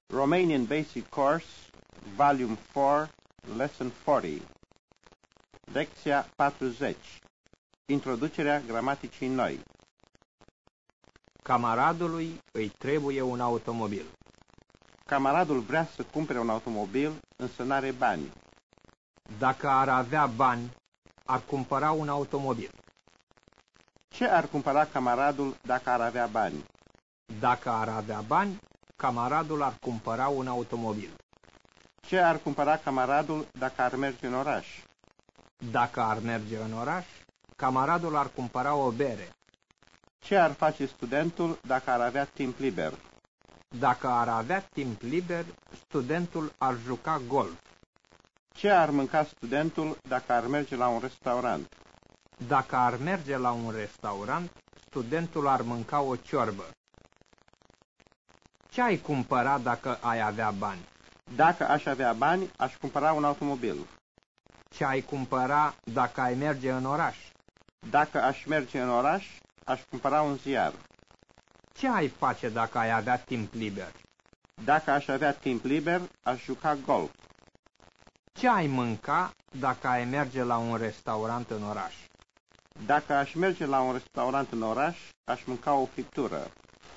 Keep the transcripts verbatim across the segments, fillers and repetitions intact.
Romanian Basic Course, Volume four, Lesson forty. Lecția patruzeci. Introducerea gramaticii noi. Camaradului îi trebuie un automobil. Camaradul vrea să cumpere un automobil, însă n-are bani. Dacă ar avea bani, ar cumpăra un automobil. Ce ar cumpăra camaradul dacă ar avea bani? Dacă ar avea bani, camaradul ar cumpăra un automobil. Ce ar cumpăra camaradul dacă ar merge în oraș? Dacă ar merge în oraș, camaradul ar cumpăra o bere. Ce ar face studentul dacă ar avea timp liber? Dacă ar avea timp liber, studentul ar juca golf. Ce ar mânca studentul dacă ar merge la un restaurant? Dacă ar merge la un restaurant, studentul ar mânca o ciorbă. Ce ai cumpăra dacă ai avea bani? Dacă aș avea bani, aș cumpăra un automobil. Ce ai cumpăra dacă ai merge în oraș? Dacă aș merge în oraș, aș cumpăra un ziar. Ce ai face dacă ai avea timp liber? Dacă aș avea timp liber, aș juca golf. Ce ai mânca dacă ai merge la un restaurant în oraș? Dacă aș merge la un restaurant în oraș, aș mânca o friptură.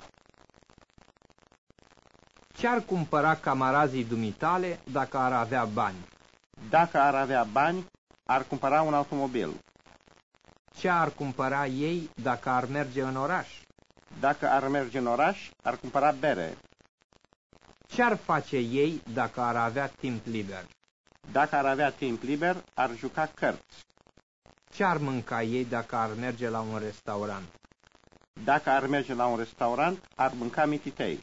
Ce ar cumpăra camarazii dumitale dacă ar avea bani? Dacă ar avea bani, ar cumpăra un automobil. Ce ar cumpăra ei dacă ar merge în oraș? Dacă ar merge în oraș, ar cumpăra bere. Ce ar face ei dacă ar avea timp liber? Dacă ar avea timp liber, ar juca cărți. Ce ar mânca ei dacă ar merge la un restaurant? Dacă ar merge la un restaurant, ar mânca mititei.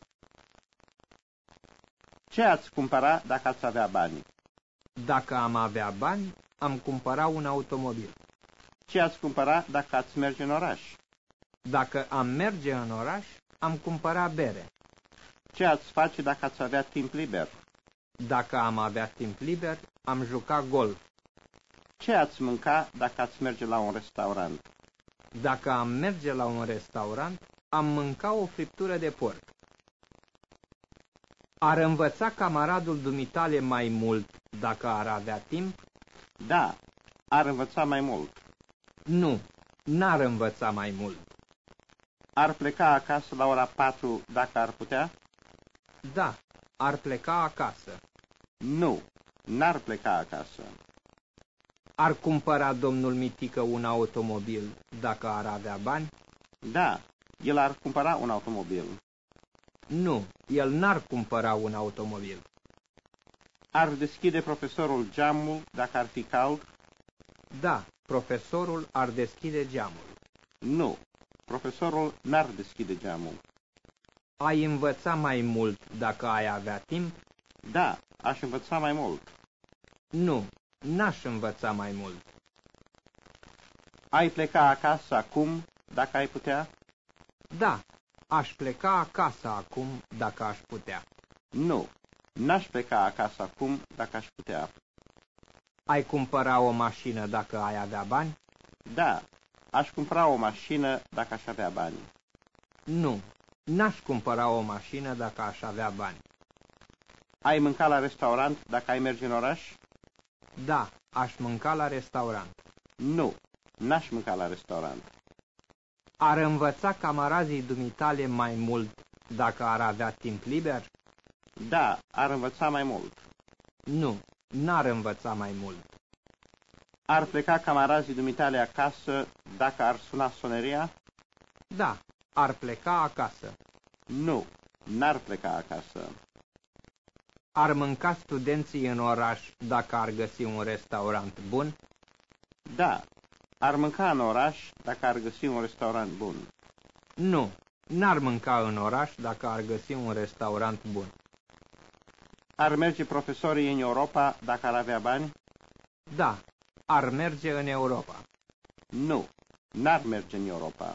Ce ați cumpăra dacă ați avea bani? Dacă am avea bani, am cumpăra un automobil. Ce ați cumpăra dacă ați merge în oraș? Dacă am merge în oraș, am cumpăra bere. Ce ați face dacă ați avea timp liber? Dacă am avea timp liber, am juca golf. Ce ați mânca dacă ați merge la un restaurant? Dacă am merge la un restaurant, am mânca o friptură de porc. Ar învăța camaradul dumitale mai mult dacă ar avea timp? Da, ar învăța mai mult. Nu, n-ar învăța mai mult. Ar pleca acasă la ora patru dacă ar putea? Da, ar pleca acasă. Nu, n-ar pleca acasă. Ar cumpăra domnul Mitică un automobil dacă ar avea bani? Da, el ar cumpăra un automobil. Nu, el n-ar cumpăra un automobil. Ar deschide profesorul geamul dacă ar fi cald? Da, profesorul ar deschide geamul. Nu, profesorul n-ar deschide geamul. Ai învăța mai mult dacă ai avea timp? Da, aș învăța mai mult. Nu, n-aș învăța mai mult. Ai pleca acasă acum dacă ai putea? Da, aș pleca acasă acum dacă aș putea. Nu, n-aș pleca acasă acum dacă aș putea. Ai cumpăra o mașină dacă ai avea bani? Da, aș cumpăra o mașină dacă aș avea bani. Nu, n-aș cumpăra o mașină dacă aș avea bani. Ai mânca la restaurant dacă ai merge în oraș? Da, aș mânca la restaurant. Nu, n-aș mânca la restaurant. Ar învăța camarazii dumitale mai mult dacă ar avea timp liber? Da, ar învăța mai mult. Nu, n-ar învăța mai mult. Ar pleca camarazii dumitale acasă dacă ar suna soneria? Da, ar pleca acasă. Nu, n-ar pleca acasă. Ar mânca studenții în oraș dacă ar găsi un restaurant bun? Da, ar mânca în oraș dacă ar găsi un restaurant bun. Nu, n-ar mânca în oraș dacă ar găsi un restaurant bun. Ar merge profesorii în Europa dacă ar avea bani? Da, ar merge în Europa. Nu, n-ar merge în Europa.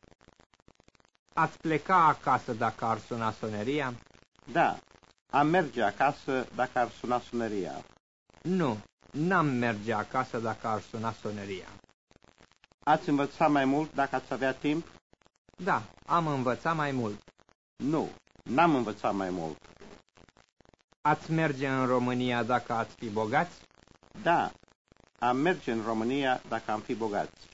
Ați pleca acasă dacă ar suna soneria? Da, am merge acasă dacă ar suna soneria. Nu, n-am merge acasă dacă ar suna soneria. Ați învăța mai mult dacă ați avea timp? Da, am învățat mai mult. Nu, n-am învățat mai mult. Ați merge în România dacă ați fi bogați? Da, am merge în România dacă am fi bogați.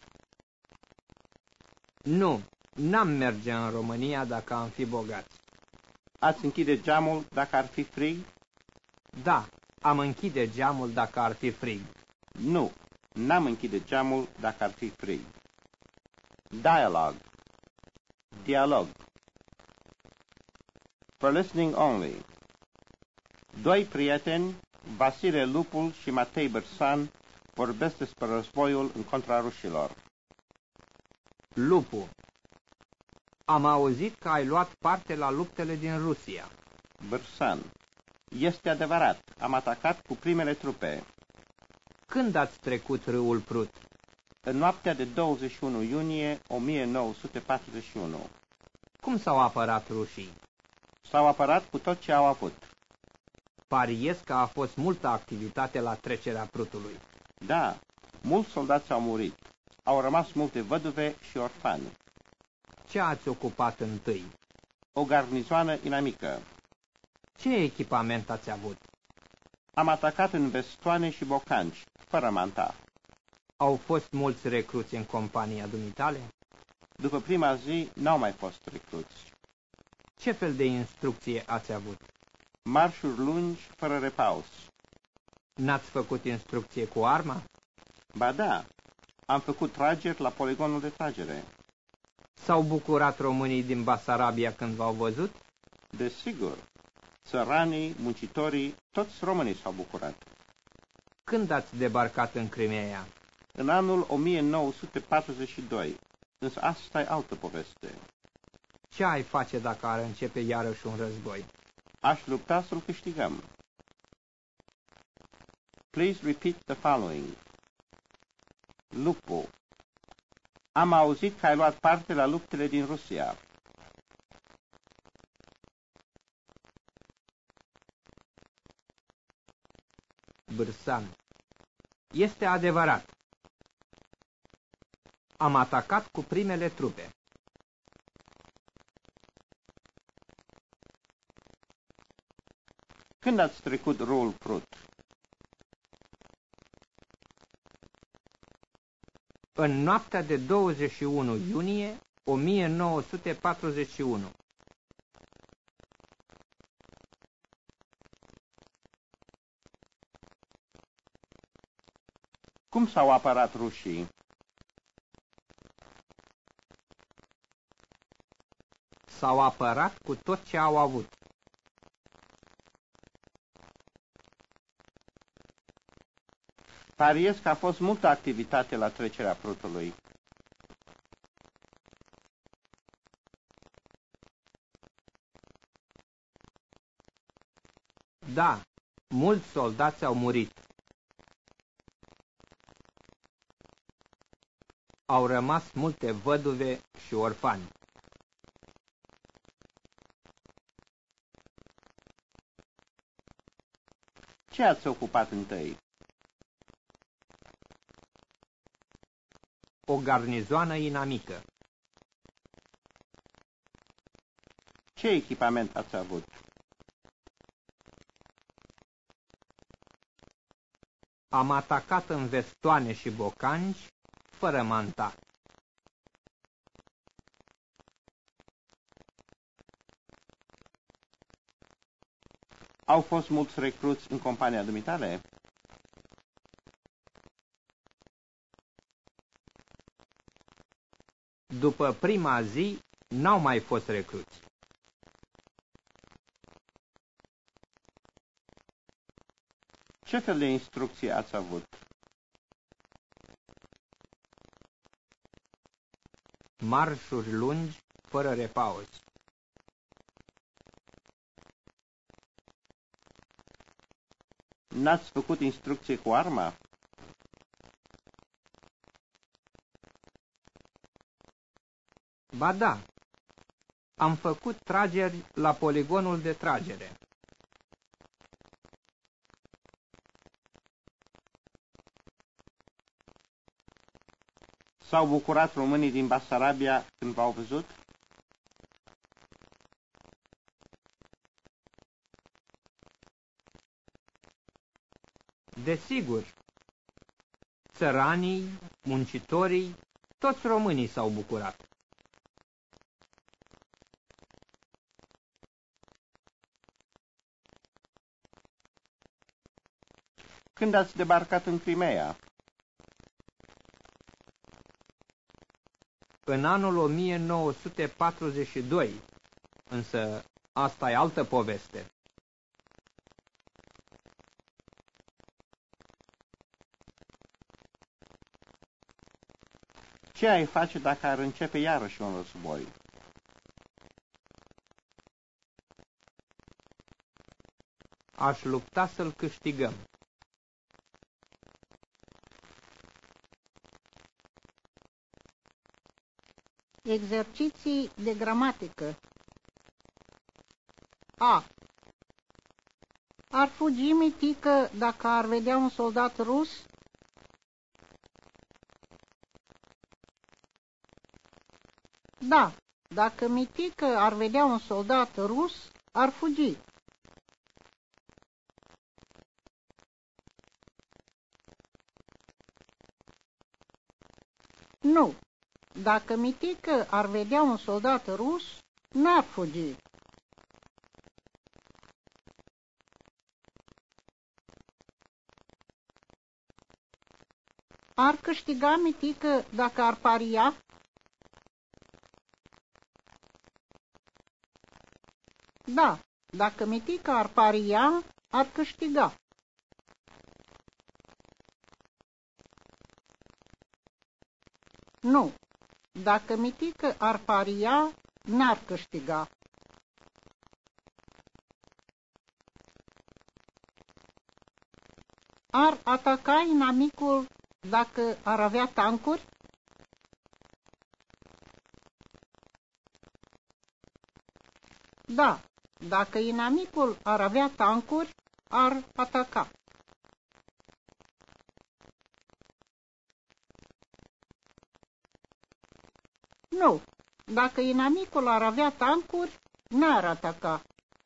Nu, n-am merge în România dacă am fi bogați. Ați închide geamul dacă ar fi frig? Da, am închide geamul dacă ar fi frig. Nu, n-am închide geamul dacă ar fi frig. Dialogue. Dialog. For listening only. Doi prieteni, Vasile Lupul și Matei Bârsan, vorbesc despre războiul în contra rușilor. Lupu: Am auzit că ai luat parte la luptele din Rusia. Bârsan: Este adevărat, am atacat cu primele trupe. Când ați trecut râul Prut? În noaptea de douăzeci și unu iunie o mie nouă sute patruzeci și unu. Cum s-au apărat rușii? S-au apărat cu tot ce au avut. Pariez că a fost multă activitate la trecerea Prutului. Da, mulți soldați au murit. Au rămas multe văduve și orfani. Ce ați ocupat întâi? O garnizoană inamică. Ce echipament ați avut? Am atacat în vestoane și bocanci, fără manta. Au fost mulți recruți în compania dumitale? După prima zi, n-au mai fost recruți. Ce fel de instrucție ați avut? Marșuri lungi, fără repaus. N-ați făcut instrucție cu arma? Ba da, am făcut trageri la poligonul de tragere. S-au bucurat românii din Basarabia când v-au văzut? Desigur, țăranii, muncitorii, toți românii s-au bucurat. Când ați debarcat în Crimea? În anul o mie nouă sute patruzeci și doi, însă asta e altă poveste. Ce ai face dacă ar începe iarăși un război? Aș lupta să-l câștigăm. Please repeat the following. Lupu: Am auzit că ai luat parte la luptele din Rusia. Bârsan: Este adevărat. Am atacat cu primele trupe. Când ați trecut râul Prut? În noaptea de douăzeci și unu iunie o mie nouă sute patruzeci și unu. Cum s-au apărat rușii? S-au apărat cu tot ce au avut. Pariez că a fost multă activitate la trecerea Prutului. Da, mulți soldați au murit. Au rămas multe văduve și orfani. Ce ați ocupat întâi? O garnizoană inamică. Ce echipament ați avut? Am atacat în vestoane și bocanci, fără manta. Au fost mulți recruți în compania dumitale? După prima zi, n-au mai fost recruți. Ce fel de instrucție ați avut? Marșuri lungi, fără repaus. N-ați făcut instrucție cu arma? Ba da, am făcut trageri la poligonul de tragere. S-au bucurat românii din Basarabia când v-au văzut? Desigur, țăranii, muncitorii, toți românii s-au bucurat. Când ați debarcat în Crimea? În anul o mie nouă sute patruzeci și doi, însă asta e altă poveste. Ce ai face dacă ar începe iarăși un război? Aș lupta să-l câștigăm. Exerciții de gramatică. A. Ar fugi Mitică dacă ar vedea un soldat rus? Da, dacă Mitică ar vedea un soldat rus, ar fugi. Nu, dacă Mitică ar vedea un soldat rus, n-ar fugi. Ar câștiga Mitică dacă ar paria? Da, dacă Mitică ar paria, ar câștiga. Nu, dacă Mitică ar paria, n-ar câștiga. Ar ataca inamicul dacă ar avea tancuri? Da, dacă inamicul ar avea tancuri, ar ataca. Nu, dacă inamicul ar avea tancuri, n-ar ataca.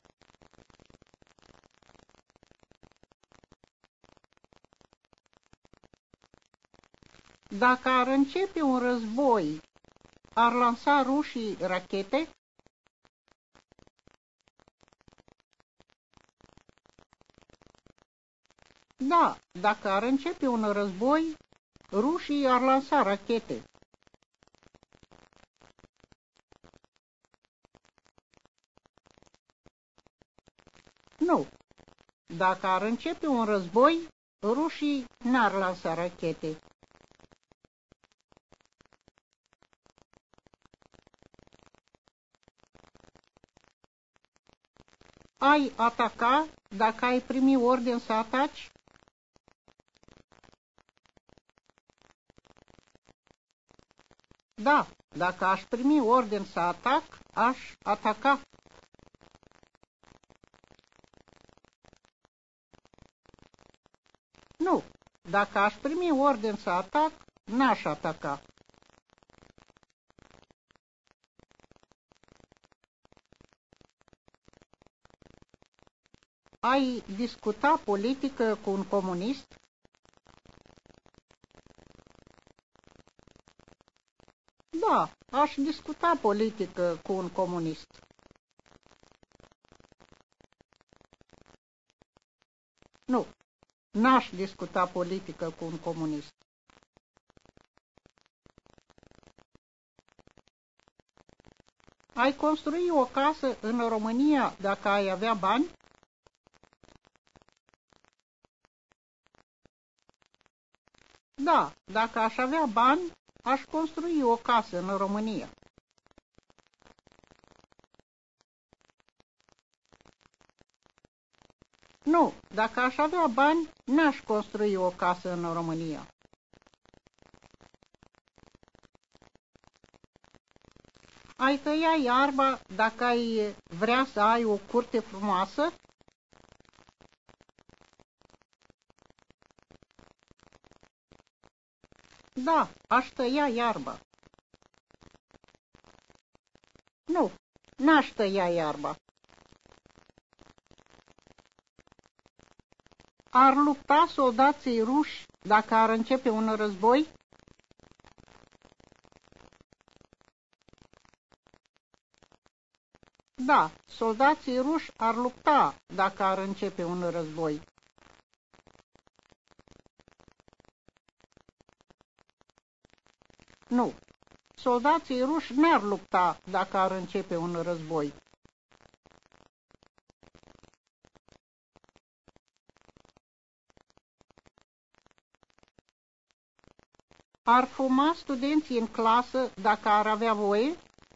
Dacă ar începe un război, ar lansa rușii rachete? Da, dacă ar începe un război, rușii ar lansa rachete. Nu, dacă ar începe un război, rușii n-ar lansa rachete. Ai ataca dacă ai primi ordin să ataci? Da, dacă aș primi ordin să atac, aș ataca. Nu, dacă aș primi ordin să atac, n-aș ataca. Ai discuta politică cu un comunist? Da, aș discuta politică cu un comunist. Nu, n-aș discuta politică cu un comunist. Ai construi o casă în România dacă ai avea bani? Da, dacă aș avea bani, aș construi o casă în România. Nu, dacă aș avea bani, n-aș construi o casă în România. Ai tăia iarba dacă ai vrea să ai o curte frumoasă? Da, aș tăia iarba. Nu, n-aș tăia iarba. Ar lupta soldații ruși dacă ar începe un război? Da, soldații ruși ar lupta dacă ar începe un război. Nu, soldații ruși n-ar lupta dacă ar începe un război. Ar fuma studenții în clasă dacă ar avea voie?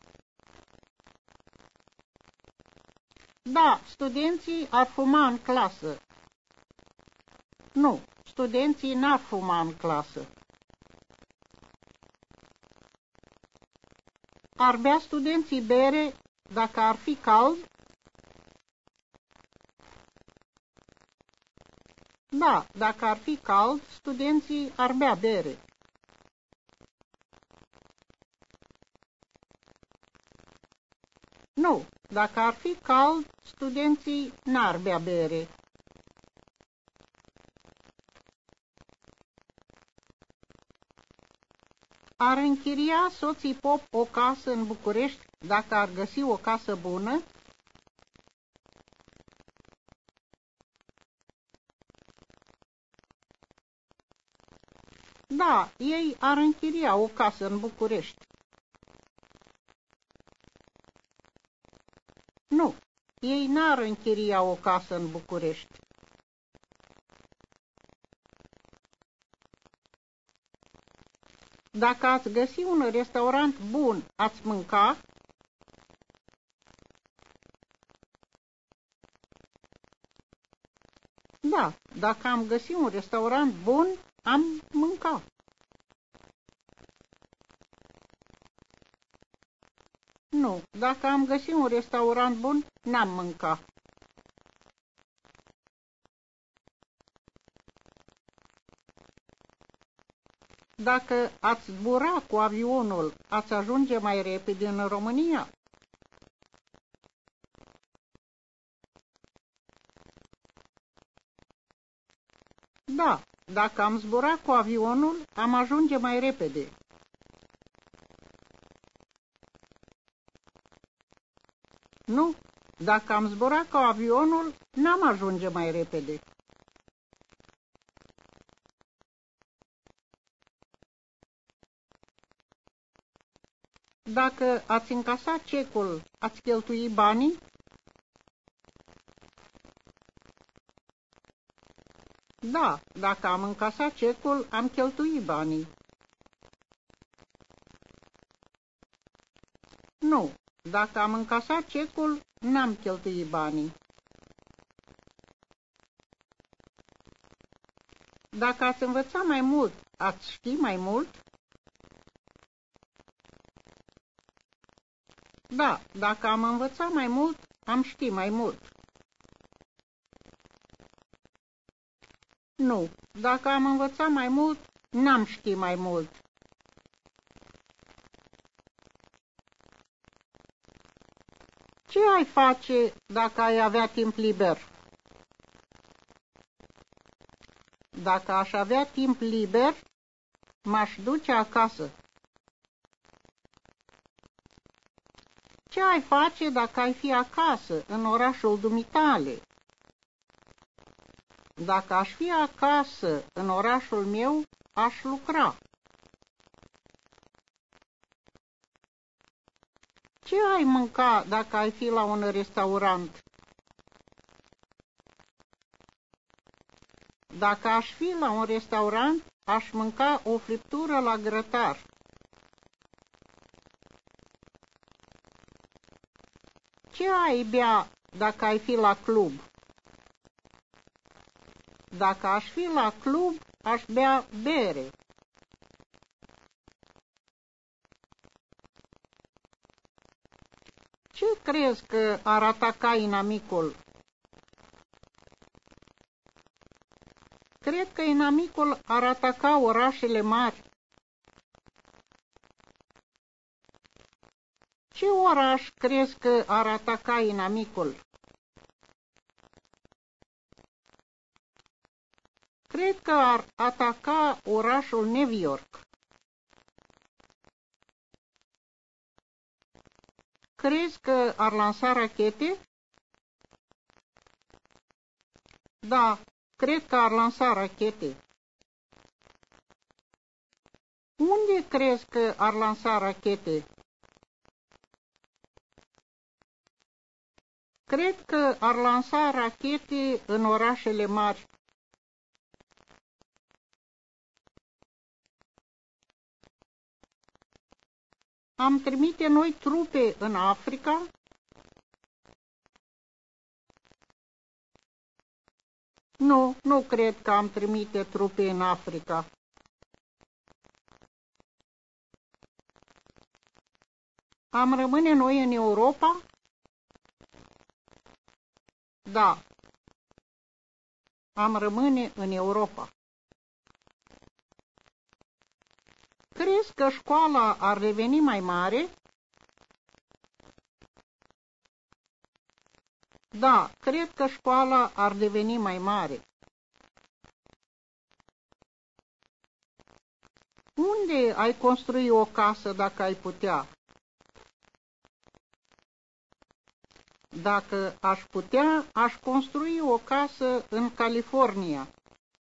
Da, studenții ar fuma în clasă. Nu, studenții n-ar fuma în clasă. Ar bea studenții bere dacă ar fi cald? Da, dacă ar fi cald, studenții ar bea bere. Nu, dacă ar fi cald, studenții n-ar bea bere. Ar închiria soții pop o casă în București dacă ar găsi o casă bună? Da, ei ar închiria o casă în București. Nu, ei n-ar închiria o casă în București. Dacă ați găsi un restaurant bun, ați mânca? Da, dacă am găsit un restaurant bun, am mâncat. Nu, dacă am găsit un restaurant bun, n-am mâncat. Dacă ați zbura cu avionul, ați ajunge mai repede în România? Da, dacă am zbura cu avionul, am ajunge mai repede. Nu, dacă am zbura cu avionul, n-am ajunge mai repede. Dacă ați încasat cecul, ați cheltui banii? Da, dacă am încasat cecul, am cheltuit banii. Nu, dacă am încasat cecul, n-am cheltuit banii. Dacă ați învăța mai mult, ați ști mai mult? Da, dacă am învățat mai mult, am ști mai mult. Nu, dacă am învățat mai mult, n-am ști mai mult. Ce ai face dacă ai avea timp liber? Dacă aș avea timp liber, m-aș duce acasă. Ce ai face dacă ai fi acasă, în orașul dumitale? Dacă aș fi acasă, în orașul meu, aș lucra. Ce ai mânca dacă ai fi la un restaurant? Dacă aș fi la un restaurant, aș mânca o friptură la grătar. Ce ai bea dacă ai fi la club? Dacă aș fi la club, aș bea bere. Ce crezi că ar ataca inamicul? Cred că inamicul ar ataca orașele mari. Ce oraș crezi că ar ataca inamicul? Cred că ar ataca orașul New York. Crezi că ar lansa rachete? Da, cred că ar lansa rachete. Unde crezi că ar lansa rachete? Cred că ar lansa rachete în orașele mari. Am trimite noi trupe în Africa? Nu, nu cred că am trimite trupe în Africa. Am rămâne noi în Europa? Da. Am rămâne în Europa. Crezi că școala ar deveni mai mare? Da, cred că școala ar deveni mai mare. Unde ai construi o casă dacă ai putea? Dacă aș putea, aș construi o casă în California.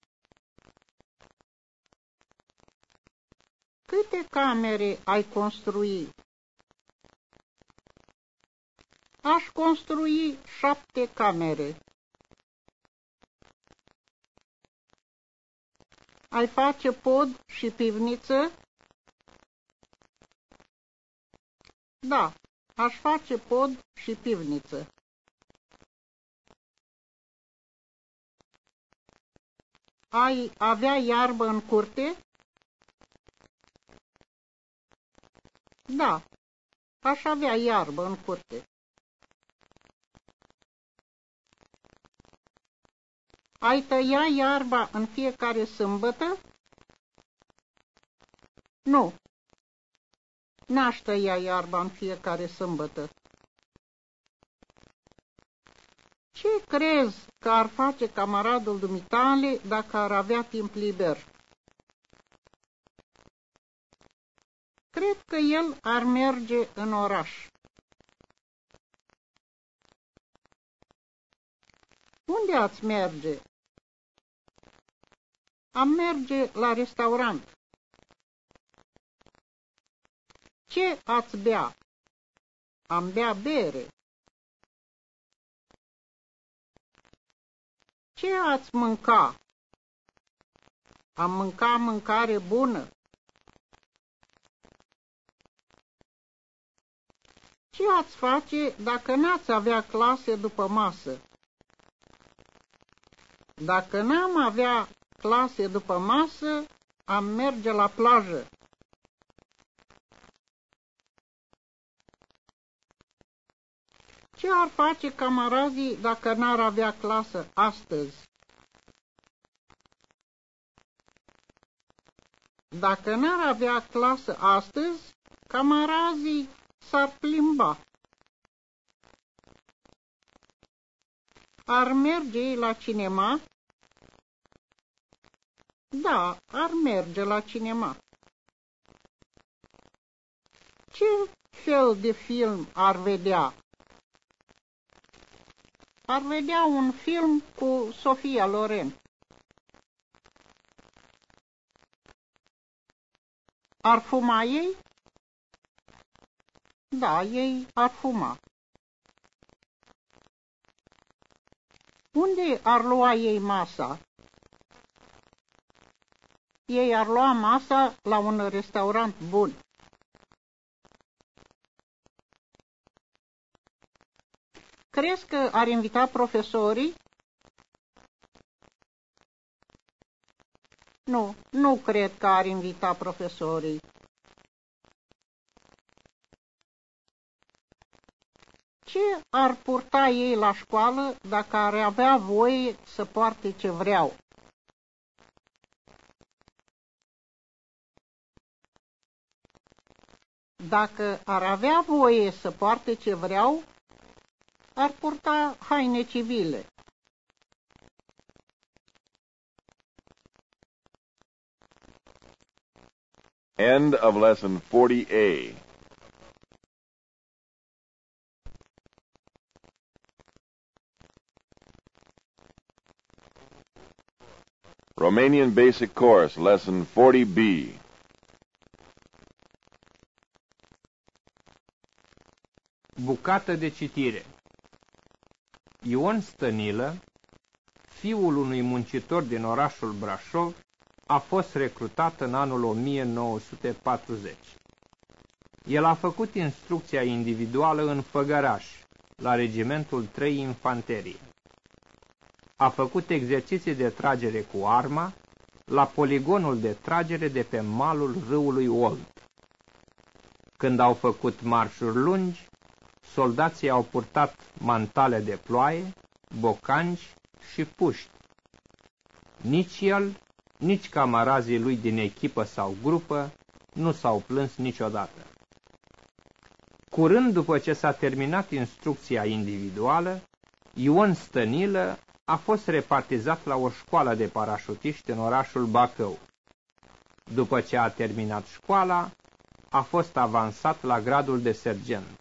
Câte camere ai construi? Aș construi șapte camere. Ai face pod și pivniță? Da, aș face pod și pivniță. Ai avea iarbă în curte? Da, aș avea iarbă în curte. Ai tăia iarba în fiecare sâmbătă? Nu, n-aș tăia iarba în fiecare sâmbătă. Ce crezi că ar face camaradul dumitale dacă ar avea timp liber? Cred că el ar merge în oraș. Unde ați merge? Am merge la restaurant. Ce ați bea? Am bea bere. Ce ați mânca? Am mânca mâncare bună. Ce ați face dacă n-ați avea clase după masă? Dacă n-am avea clase după masă, am merge la plajă. Ce ar face camarazii dacă n-ar avea clasă astăzi? Dacă n-ar avea clasă astăzi, camarazii s-ar plimba. Ar merge la cinema? Da, ar merge la cinema. Ce fel de film ar vedea? Ar vedea un film cu Sofia Loren. Ar fuma ei? Da, ei ar fuma. Unde ar lua ei masa? Ei ar lua masa la un restaurant bun. Crezi că ar invita profesorii? Nu, nu cred că ar invita profesorii. Ce ar purta ei la școală dacă ar avea voie să poarte ce vreau? Dacă ar avea voie să poarte ce vreau, ar purta haine civile. End of Lesson forty A. Romanian Basic Course, Lesson forty B. Bucată de citire. Ion Stănilă, fiul unui muncitor din orașul Brașov, a fost recrutat în anul o mie nouă sute patruzeci. El a făcut instrucția individuală în Făgăraș, la regimentul trei Infanterie. A făcut exerciții de tragere cu arma la poligonul de tragere de pe malul râului Olt. Când au făcut marșuri lungi, soldații au purtat mantale de ploaie, bocanci și puști. Nici el, nici camarazii lui din echipă sau grupă nu s-au plâns niciodată. Curând după ce s-a terminat instrucția individuală, Ion Stănilă a fost repartizat la o școală de parașutiști în orașul Bacău. După ce a terminat școala, a fost avansat la gradul de sergent.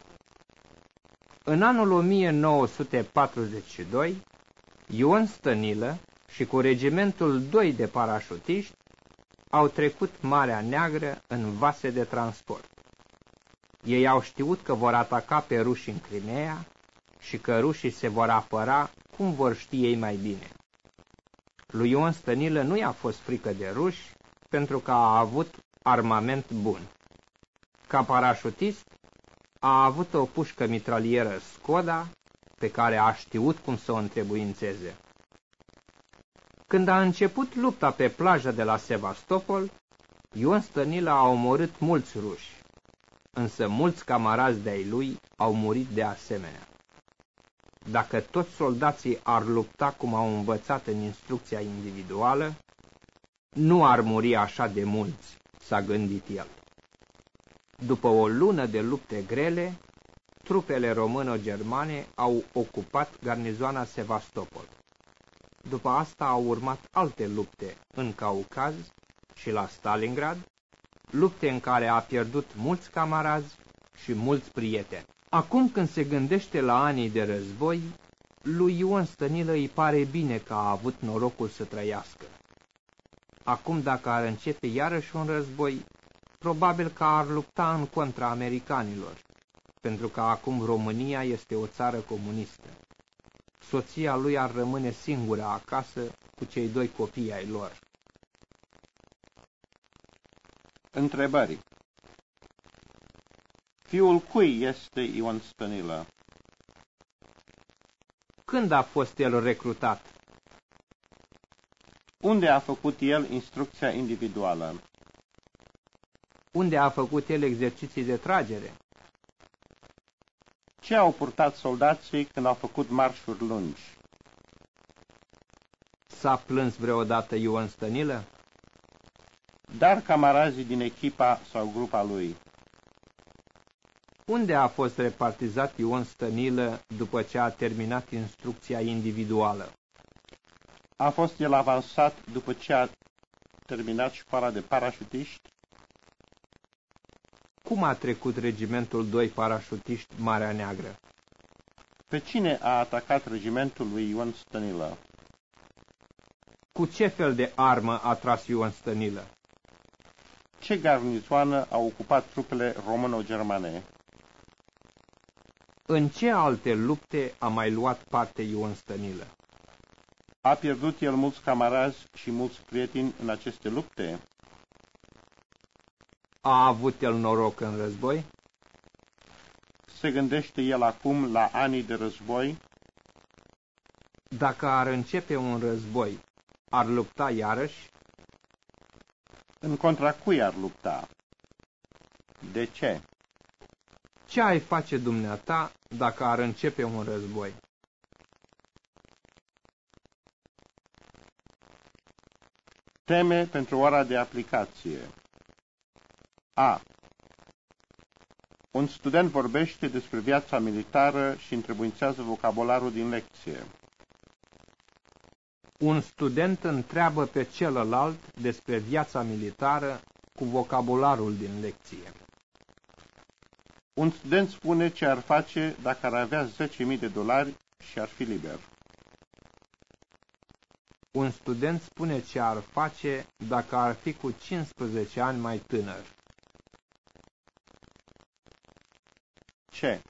În anul o mie nouă sute patruzeci și doi, Ion Stănilă și cu regimentul doi de parașutiști au trecut Marea Neagră în vase de transport. Ei au știut că vor ataca pe ruși în Crimea și că rușii se vor apăra cum vor ști ei mai bine. Lui Ion Stănilă nu i-a fost frică de ruși pentru că a avut armament bun. Ca parașutist a avut o pușcă mitralieră Skoda pe care a știut cum să o întrebuințeze. Când a început lupta pe plaja de la Sevastopol, Ion Stănilă a omorât mulți ruși, însă mulți camarazi de-ai lui au murit de asemenea. Dacă toți soldații ar lupta cum au învățat în instrucția individuală, nu ar muri așa de mulți, s-a gândit el. După o lună de lupte grele, trupele româno-germane au ocupat garnizoana Sevastopol. După asta au urmat alte lupte în Caucaz și la Stalingrad, lupte în care a pierdut mulți camarazi și mulți prieteni. Acum când se gândește la anii de război, lui Ion Stănilă îi pare bine că a avut norocul să trăiască. Acum dacă ar începe iarăși un război, probabil că ar lupta în contra americanilor, pentru că acum România este o țară comunistă. Soția lui ar rămâne singură acasă cu cei doi copii ai lor. Întrebări. Fiul cui este Ion Stănilă? Când a fost el recrutat? Unde a făcut el instrucția individuală? Unde a făcut el exerciții de tragere? Ce au purtat soldații când au făcut marșuri lungi? S-a plâns vreodată Ion Stănilă? Dar camarazii din echipa sau grupa lui? Unde a fost repartizat Ion Stănilă după ce a terminat instrucția individuală? A fost el avansat după ce a terminat școala de parașutiști? Cum a trecut regimentul doi parașutiști Marea Neagră? Pe cine a atacat regimentul lui Ion Stănilă? Cu ce fel de armă a tras Ion Stănilă? Ce garnizoană au ocupat trupele româno-germane? În ce alte lupte a mai luat parte Ion Stănilă? A pierdut el mulți camarazi și mulți prieteni în aceste lupte? A avut el noroc în război? Se gândește el acum la anii de război? Dacă ar începe un război, ar lupta iarăși? În contra cui ar lupta? De ce? Ce ai face dumneata dacă ar începe un război? Teme pentru ora de aplicație. A. Un student vorbește despre viața militară și întrebuințează vocabularul din lecție. Un student întreabă pe celălalt despre viața militară cu vocabularul din lecție. Un student spune ce ar face dacă ar avea zece mii de dolari și ar fi liber. Un student spune ce ar face dacă ar fi cu cincisprezece ani mai tânăr. Ce?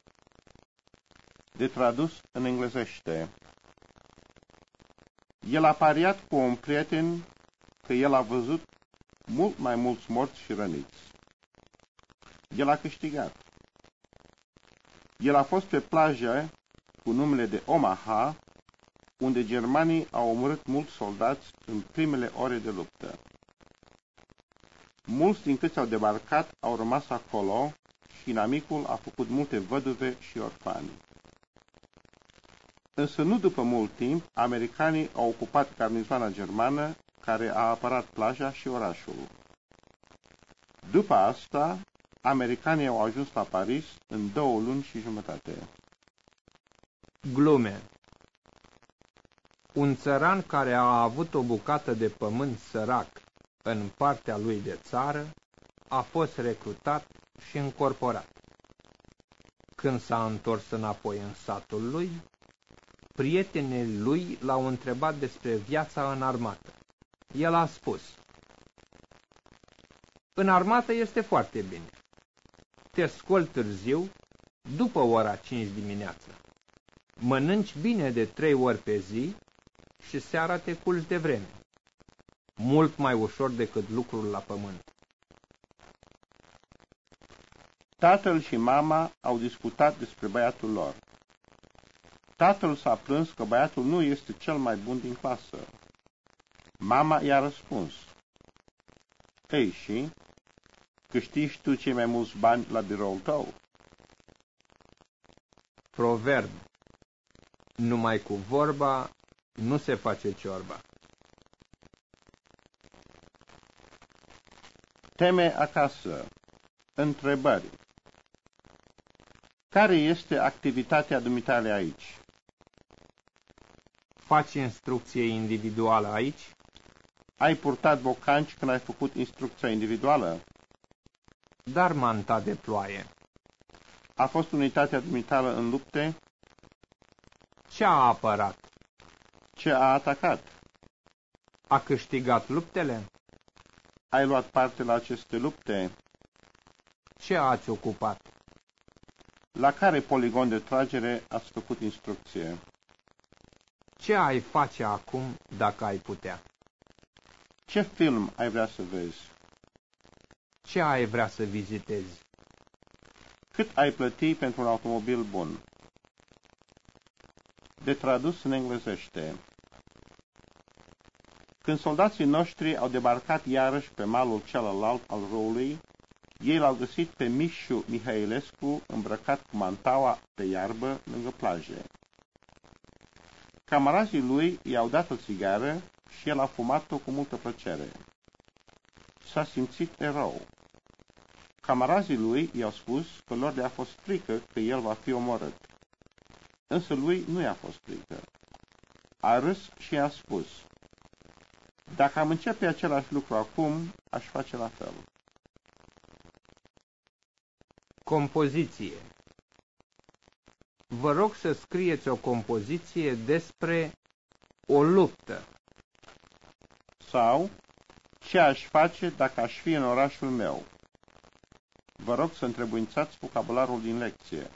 De tradus în englezește. El a pariat cu un prieten că el a văzut mult mai mulți morți și răniți. El a câștigat. El a fost pe plajă cu numele de Omaha, unde germanii au omorât mulți soldați în primele ore de luptă. Mulți din câți au debarcat au rămas acolo și inamicul a făcut multe văduve și orfani. Însă nu după mult timp, americanii au ocupat garnizoana germană care a apărat plaja și orașul. După asta, americanii au ajuns la Paris în două luni și jumătate. Glume. Un țăran care a avut o bucată de pământ sărac în partea lui de țară a fost recrutat și încorporat. Când s-a întors înapoi în satul lui, prietenii lui l-au întrebat despre viața în armată. El a spus: în armată este foarte bine. Te scoli târziu, după ora cinci dimineața. Mănânci bine de trei ori pe zi și seara te culci de vreme. Mult mai ușor decât lucrul la pământ. Tatăl și mama au discutat despre băiatul lor. Tatăl s-a plâns că băiatul nu este cel mai bun din clasă. Mama i-a răspuns: ei, și? Câștigi tu cei mai mulți bani la biroul tău? Proverb. Numai cu vorba nu se face ciorba. Teme acasă. Întrebări. Care este activitatea dumitale aici? Faci instrucție individuală aici? Ai purtat bocanci când ai făcut instrucția individuală? Dar manta de ploaie. A fost unitatea dumitală în lupte? Ce a apărat? Ce a atacat? A câștigat luptele? Ai luat parte la aceste lupte? Ce ați ocupat? La care poligon de tragere ați făcut instrucție? Ce ai face acum dacă ai putea? Ce film ai vrea să vezi? Ce ai vrea să vizitezi? Cât ai plăti pentru un automobil bun? De tradus în englezește. Când soldații noștri au debarcat iarăși pe malul celălalt al râului, ei l-au găsit pe Mișu Mihailescu îmbrăcat cu mantaua de iarbă lângă plaje. Camarazii lui i-au dat o țigară și el a fumat-o cu multă plăcere. S-a simțit erou. Camarazii lui i-au spus că lor le-a fost frică că el va fi omorât. Însă lui nu i-a fost frică. A râs și a spus: dacă am începe același lucru acum, aș face la fel. Compoziție. Vă rog să scrieți o compoziție despre o luptă. Sau ce aș face dacă aș fi în orașul meu. Vă rog să întrebuințați vocabularul din lecție.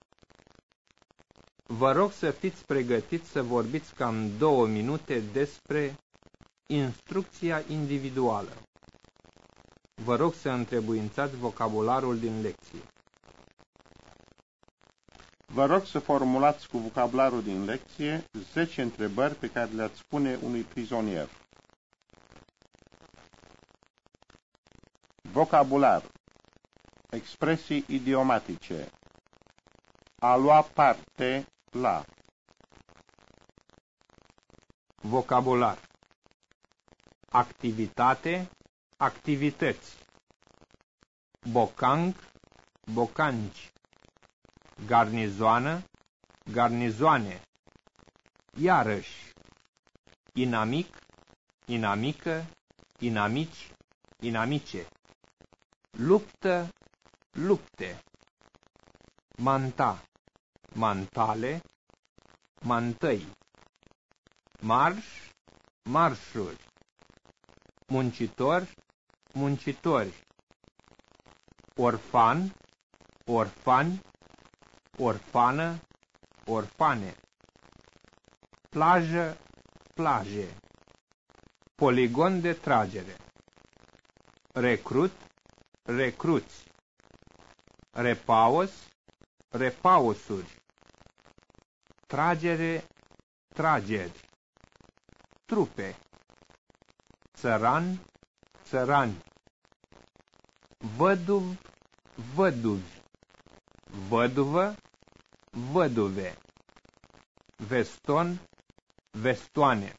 Vă rog să fiți pregătiți să vorbiți cam două minute despre instrucția individuală. Vă rog să întrebuințați vocabularul din lecție. Vă rog să formulați cu vocabularul din lecție zece întrebări pe care le-ați spune unui prizonier. Vocabular. Expresii idiomatice. A lua parte la. Vocabular. Activitate, activități. Bocang, bocanci. Garnizoană, garnizoane. Iarăși. Inamic, inamică, inamici, inamice. Luptă, lupte. Manta, mantale, mantăi. Marș, marșuri. Muncitor, muncitori. Orfan, orfani, orfană, orfane. Plajă, plaje. Poligon de tragere. Recrut, recruți. Repaus, repausuri. Tragere, trageri. Trupe. Țăran, țărani. Văduv, văduvi. Văduvă, văduve. Veston, vestoane.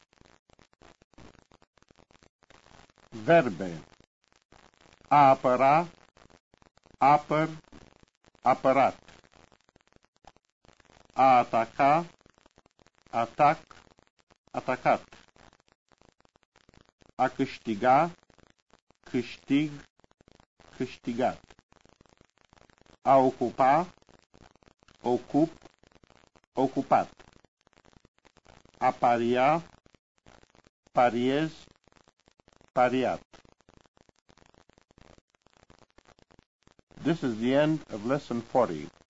Verbe. A apăra, apăr, apărat. A ataca, atac, atacat. A câștiga, câștig, câștigat. A ocupa, ocup, ocupat. A paria, pariez, pariat. This is the end of lesson forty.